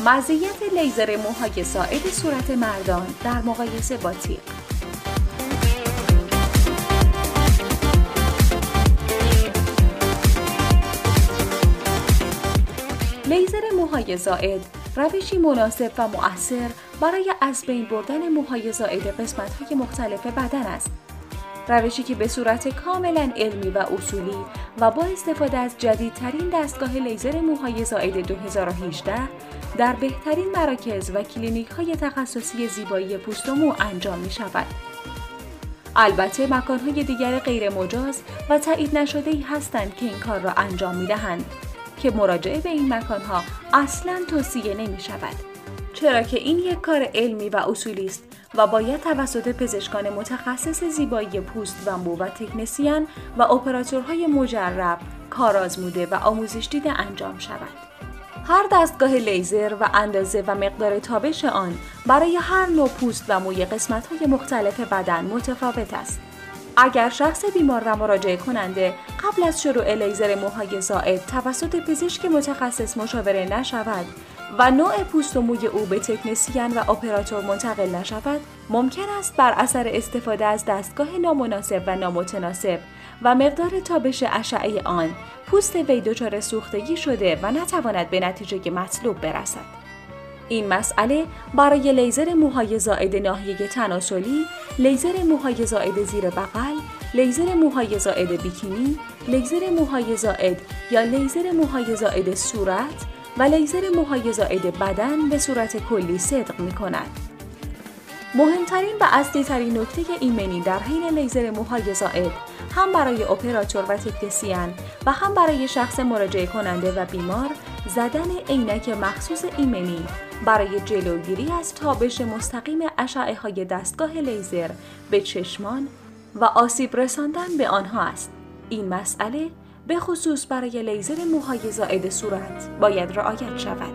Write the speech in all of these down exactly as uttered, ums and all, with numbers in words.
مزیت لیزر موهای زائد صورت مردان در مقایسه با تیغ. لیزر موهای زائد روشی مناسب و مؤثر برای از بین بردن موهای زائد قسمت‌های مختلف بدن است. روشی که به صورت کاملا علمی و اصولی و با استفاده از جدیدترین دستگاه لیزر موهای زائد دو هزار و هجده در بهترین مراکز و کلینیک‌های تخصصی زیبایی پوست و مو انجام می‌شود. البته مکان‌های دیگر غیر مجاز و تایید نشده‌ای هستند که این کار را انجام می‌دهند که مراجعه به این مکان‌ها اصلاً توصیه نمی‌شود، چرا که این یک کار علمی و اصولی است و باید توسط پزشکان متخصص زیبایی پوست و مو و تکنسین و اپراتورهای مجرب، کارآزموده و آموزش دیده انجام شود. هر دستگاه لیزر و اندازه و مقدار تابش آن برای هر نوع پوست و موی قسمت‌های مختلف بدن متفاوت است. اگر شخص بیمار و مراجعه کننده قبل از شروع لیزر موهای زائد توسط پزشک متخصص مشاوره نشود و نوع پوست و موی او به تکنسین و اپراتور منتقل نشود، ممکن است بر اثر استفاده از دستگاه نامناسب و نامتناسب و مقدار تابش اشعه آن پوست وی دچار سوختگی شده و نتواند به نتیجه مطلوب برسد. این مسئله برای لیزر موهای زائد ناحیه تناسلی، لیزر موهای زائد زیر بغل، لیزر موهای زائد بیکینی، لیزر موهای زائد یا لیزر موهای زائد صورت و لیزر موهای زائد بدن به صورت کلی صدق می کند. مهمترین و اصلی ترین نکته ایمنی در حین لیزر موهای زائد هم برای اپراتور و تکنسین و هم برای شخص مراجعه کننده و بیمار زدن عینک مخصوص ایمنی برای جلوگیری از تابش مستقیم اشعه های دستگاه لیزر به چشمان و آسیب رساندن به آنها است. این مسئله به خصوص برای لیزر موهای زائد صورت باید رعایت شود.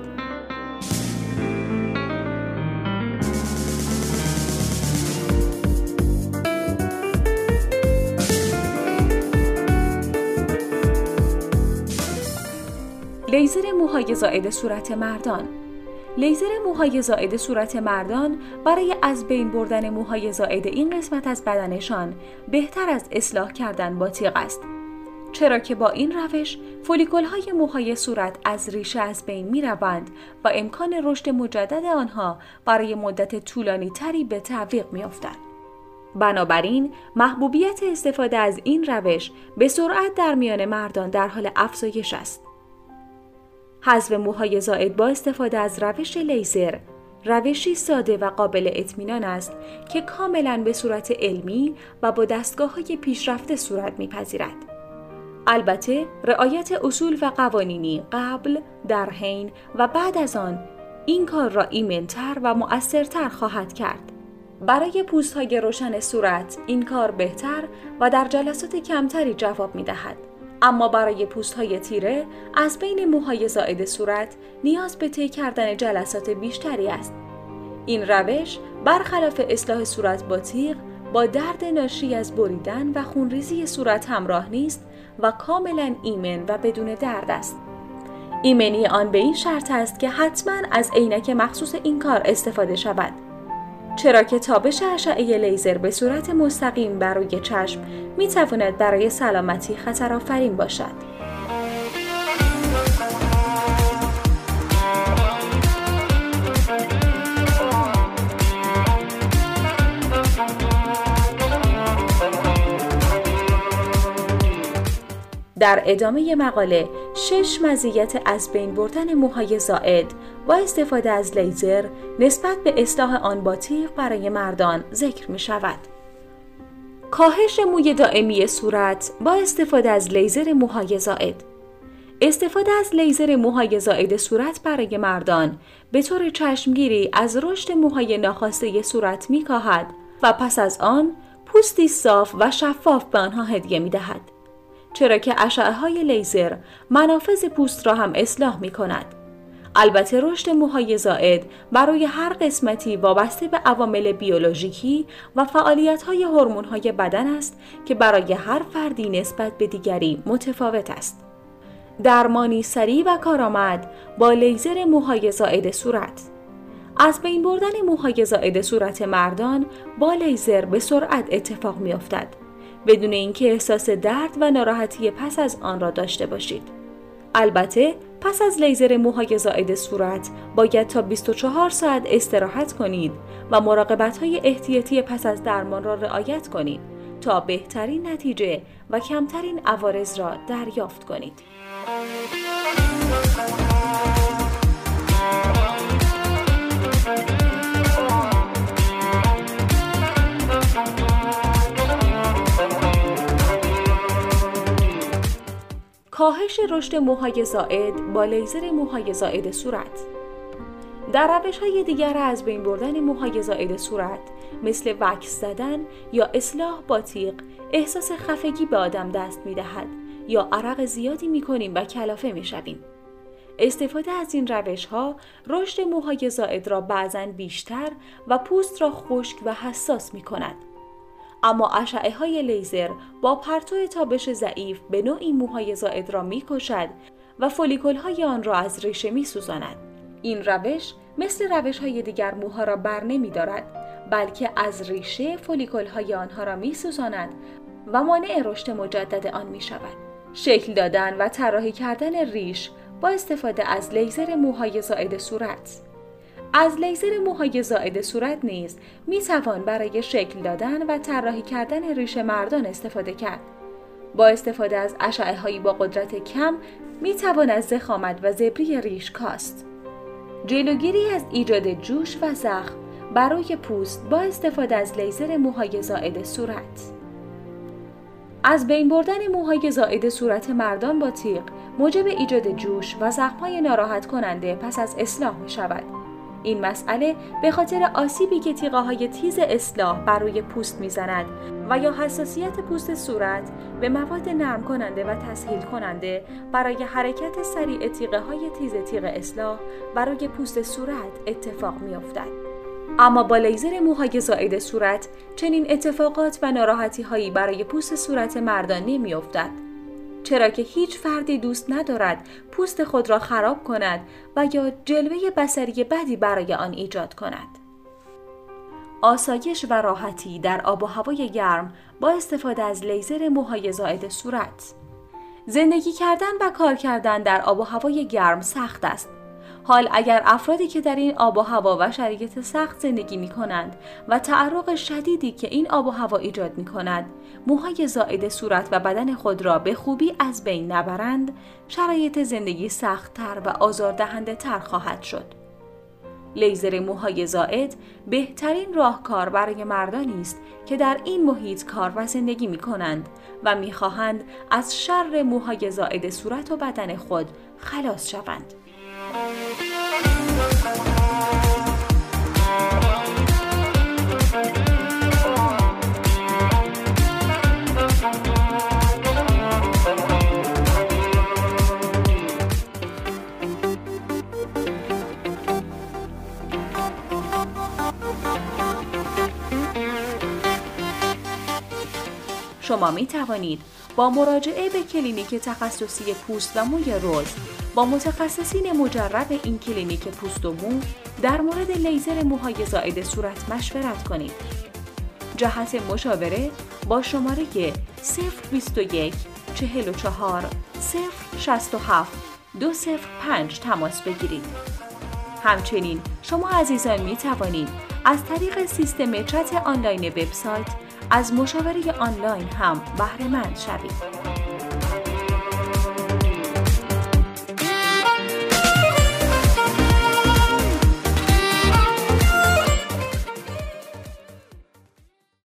لیزر موهای زائد صورت مردان. لیزر موهای زائد صورت مردان برای از بین بردن موهای زائد این قسمت از بدنشان بهتر از اصلاح کردن با تیغ است، چرا که با این روش فولیکول‌های موهای صورت از ریشه از بین می‌روند و امکان رشد مجدد آنها برای مدت طولانی تری به تعویق می‌افتد. بنابراین محبوبیت استفاده از این روش به سرعت در میان مردان در حال افزایش است. حذف موهای زائد با استفاده از روش لیزر روشی ساده و قابل اطمینان است که کاملاً به صورت علمی و با دستگاه‌های پیشرفته صورت می‌پذیرد. البته رعایت اصول و قوانینی قبل، در حین و بعد از آن این کار را ایمن‌تر و مؤثرتر خواهد کرد. برای پوست‌های روشن صورت این کار بهتر و در جلسات کمتری جواب می‌دهد. اما برای پوست‌های تیره از بین موهای زائد صورت نیاز به طی کردن جلسات بیشتری است. این روش برخلاف اصلاح صورت با تیغ با درد ناشی از بریدن و خونریزی صورت همراه نیست و کاملا ایمن و بدون درد است. ایمنی آن به این شرط است که حتما از عینک مخصوص این کار استفاده شود، چرا که تابش اشعه لیزر به صورت مستقیم بر روی چشم می تواند برای سلامتی خطرآفرین باشد. در ادامه مقاله شش مزیت از بین بردن موهای زائد با استفاده از لیزر نسبت به اصلاح آن با تیغ برای مردان ذکر می شود. کاهش موی دائمی صورت با استفاده از لیزر موهای زائد. استفاده از لیزر موهای زائد صورت برای مردان به طور چشمگیری از رشد موهای ناخواسته صورت می کاهد و پس از آن پوستی صاف و شفاف به آنها هدیه می دهد، چرا که اشعه‌های لیزر منافذ پوست را هم اصلاح می کند. البته رشد موهای زائد برای هر قسمتی وابسته به عوامل بیولوژیکی و فعالیت‌های هورمون‌های بدن است که برای هر فردی نسبت به دیگری متفاوت است. درمانی سریع و کارآمد با لیزر موهای زائد صورت. از بین بردن موهای زائد صورت مردان با لیزر به سرعت اتفاق می‌افتد، بدون اینکه احساس درد و ناراحتی پس از آن را داشته باشید. البته پس از لیزر موهای زائد صورت باید تا بیست و چهار ساعت استراحت کنید و مراقبت‌های احتیاطی پس از درمان را رعایت کنید تا بهترین نتیجه و کمترین عوارض را دریافت کنید. کاهش رشد موهای زائد با لیزر موهای زائد صورت. در روش‌های دیگر از بین بردن موهای زائد صورت مثل وکس زدن یا اصلاح با تیغ احساس خفگی به آدم دست می‌دهد یا عرق زیادی می‌کنیم و کلافه می‌شویم. استفاده از این روش‌ها رشد موهای زائد را بعضاً بیشتر و پوست را خشک و حساس می‌کند. اما اشعه‌های لیزر با پرتو تابش ضعیف به نوعی موهای زائد را می‌کشد و فولیکول‌های آن را از ریشه می‌سوزاند. این روش مثل روش‌های دیگر موها را بر نمی‌دارد، بلکه از ریشه فولیکول‌های آنها را می‌سوزاند و مانع رشد مجدد آن می‌شود. شکل دادن و طراحی کردن ریش با استفاده از لیزر موهای زائد صورت. از لیزر موهای زائد صورت نیز می توان برای شکل دادن و طراحی کردن ریش مردان استفاده کرد. با استفاده از اشعه‌هایی با قدرت کم می توان از ضخامت و زبری ریش کاست. جلوگیری از ایجاد جوش و زخم برای پوست با استفاده از لیزر موهای زائد صورت. از بین بردن موهای زائد صورت مردان با تیغ موجب ایجاد جوش و زخم‌های ناراحت کننده پس از اصلاح می شود. این مسئله به خاطر آسیبی که تیغه‌های تیز اصلاح بر روی پوست می‌زند و یا حساسیت پوست صورت به مواد نرم کننده و تسهیل کننده برای حرکت سریع تیغه‌های تیز تیغ اصلاح بر روی پوست صورت اتفاق می‌افتد. اما با لیزر موهای زائد صورت چنین اتفاقات و ناراحتی‌هایی برای پوست صورت مردان نمی‌افتد، چرا که هیچ فردی دوست ندارد پوست خود را خراب کند و یا جلوه بصری بدی برای آن ایجاد کند. آسایش و راحتی در آب و هوای گرم با استفاده از لیزر موهای زائد صورت. زندگی کردن و کار کردن در آب و هوای گرم سخت است. حال اگر افرادی که در این آب و هوا و شرایط سخت زندگی می کنند و تعرق شدیدی که این آب و هوا ایجاد می کند موهای زائد صورت و بدن خود را به خوبی از بین نبرند، شرایط زندگی سخت‌تر و آزاردهنده تر خواهد شد. لیزر موهای زائد بهترین راهکار برای مردانی است که در این محیط کار و زندگی می کنند و می خواهند از شر موهای زائد صورت و بدن خود خلاص شوند. شما می توانید با مراجعه به کلینیک تخصصی پوست و موی روز با متخصصین مجرب این کلینیک پوست و مو در مورد لیزر موهای زائد صورت مشورت کنید. جهت مشاوره با شماره صفر بیست و یک چهل و چهار صفر شصت و هفت دو صفر پنج تماس بگیرید. همچنین شما عزیزان می توانید از طریق سیستم چت آنلاین وبسایت از مشاوره آنلاین هم بهره مند شوید.